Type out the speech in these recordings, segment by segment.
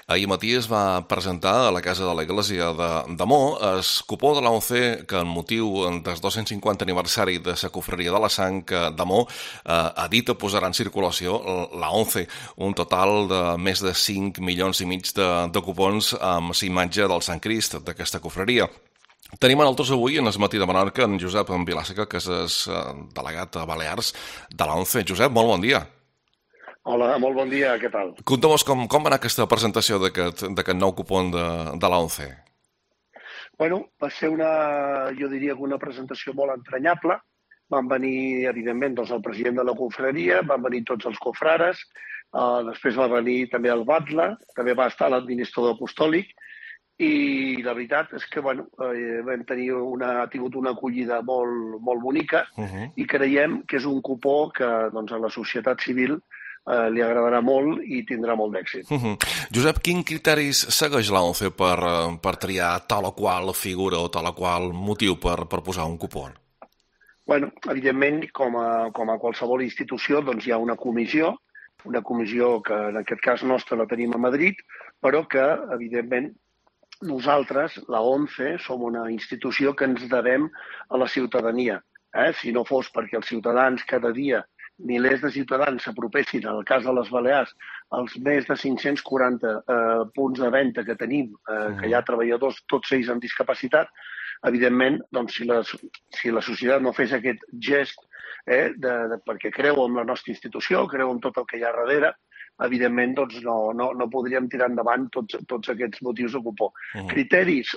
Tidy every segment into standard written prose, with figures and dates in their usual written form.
Ahir matí es va presentar a la Casa de l'Església de Mo el cupó de la ONCE que, en motiu del 250 aniversari de la Cofreria de la Sang de Mo, ha dit a posarà en circulació la ONCE un total de més de 5 milions i mig de cupons amb la imatge del Sant Crist d'aquesta cofreria. Tenim a nosaltres avui, en el matí de Menorca, en Josep Vilaseca, que és el delegat a Balears de la ONCE. Josep, molt bon dia. Hola, molt bon dia, què tal? Conta'm com va anar aquesta presentació d'aquest nou cupon de la ONCE. Bueno, va ser jo diria que una presentació molt entranyable. Van venir, evidentment, el president de la confraria, van venir tots els cofrares, després va venir també el batlle, també va estar l'administrador apostòlic, i la veritat és que vam tenir ha tingut una acollida molt bonica i creiem que és un cupó que a la societat civil li agradarà molt i tindrà molt d'èxit. Josep, quins criteris segueix la ONCE per triar tal o qual figura o tal o qual motiu per posar un cupó? Bueno, evidentment, com a qualsevol institució, hi ha una comissió que en aquest cas nostra la tenim a Madrid, però que, evidentment, nosaltres, la ONCE, som una institució que ens devem a la ciutadania. Si no fos perquè els ciutadans cada dia, milers de ciutadans s'apropessin, en el cas de les Balears, als més de 540 punts de venda que tenim, que hi ha treballadors, tots ells amb discapacitat, evidentment, si la societat no fes aquest gest perquè creu en la nostra institució, creu en tot el que hi ha darrere, evidentment no podríem tirar endavant tots aquests motius de cupó. Criteris,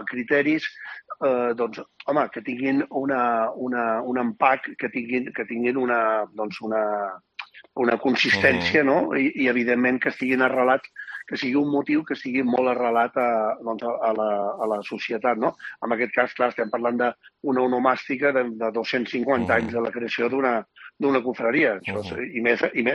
que tinguin un empac, que tinguin una consistència, no? I evidentment que estiguin arrelats, que sigui un motiu que estigui molt arrelat a la societat, no? En aquest cas, clar, estem parlant d'una onomàstica de 250 anys de la creació d'una confraria. I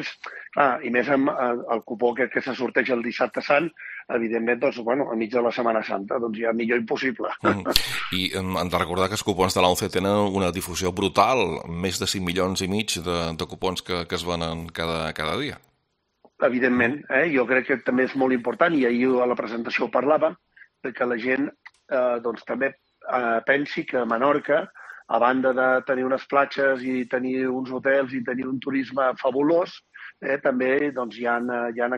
més amb el cupó que se sorteja el dissabte sant, evidentment, enmig de la Setmana Santa, ja millor impossible. I hem de recordar que els cupons de l'ONCE tenen una difusió brutal, més de 5 milions i mig de cupons que es venen cada dia. Evidentment, jo crec que també és molt important, i ahir a la presentació ho parlàvem, que la gent també pensi que a Menorca, a banda de tenir unes platges i tenir uns hotels i tenir un turisme fabulós, també hi ha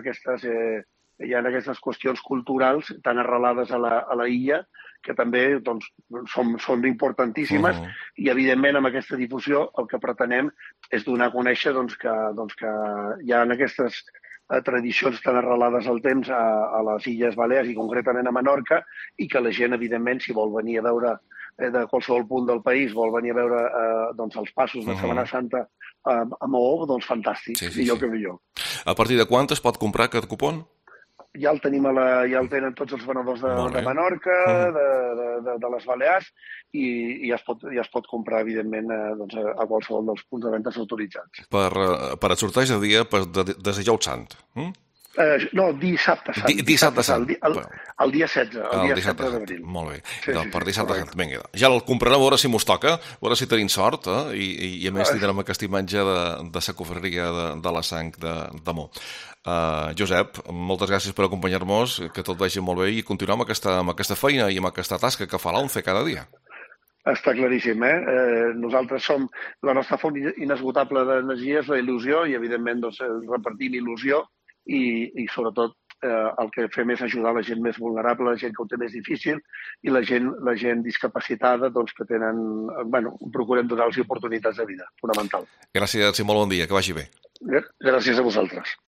aquestes qüestions culturals tan arrelades a la illa que també són importantíssimes i, evidentment, amb aquesta difusió el que pretenem és donar a conèixer que hi ha aquestes tradicions tan arrelades al temps a les Illes Balears i concretament a Menorca, i que la gent, evidentment, si vol venir a veure de qualsevol punt del país, vol venir a veure els passos de Setmana Santa a Maó, fantàstic, millor que millor. A partir de quan es pot comprar aquest cupon? Ja el tenen tots els venedors de Menorca, de les Balears, i es pot comprar, evidentment, a qualsevol dels punts de venda autoritzats. Per el sorteig de dia de Dijous Sant? No, dissabte sant. Dissabte sant. El dia 16, el dia 16 d'abril. Molt bé, per dissabte sant. Vinga, ja el comprarem, a veure si mos toca, a veure si tenim sort, i a més tindrem aquesta imatge de la cofreria de la sang de Mo. Josep, moltes gràcies per acompanyar-nos, que tot vagi molt bé i continuem amb aquesta feina i amb aquesta tasca que fa l'ONCE cada dia. Està claríssim, Nosaltres la nostra font inesgotable d'energia és la il·lusió i, evidentment, repartim il·lusió i sobretot, el que fem és ajudar la gent més vulnerable, la gent que ho té més difícil i la gent discapacitada que tenen, procurem donar-los oportunitats de vida, fonamental. Gràcies i molt bon dia, que vagi bé. Gràcies a vosaltres.